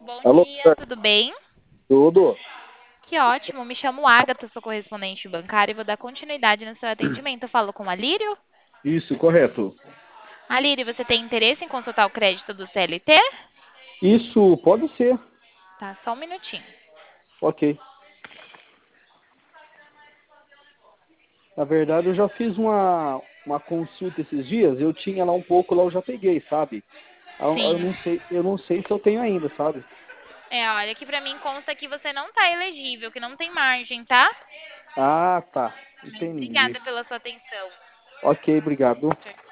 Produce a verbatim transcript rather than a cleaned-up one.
Bom Alô, dia, tudo bem? tudo? Que ótimo, me chamo Agatha, sou correspondente bancária e vou dar continuidade no seu atendimento. Eu falo com a Lírio. Isso, correto. Alírio, você tem interesse em consultar o crédito do C L T? Isso pode ser. Tá, só um minutinho. Ok. Na verdade, eu já fiz uma, uma consulta esses dias. Eu tinha lá um pouco, lá eu já peguei, sabe? Eu, eu Sim. não sei, eu não sei se eu tenho ainda, sabe? É, olha, aqui pra mim consta que você não tá elegível, que não tem margem, tá? Ah, tá. Mas Entendi. obrigada pela sua atenção. Ok, obrigado. Tchau,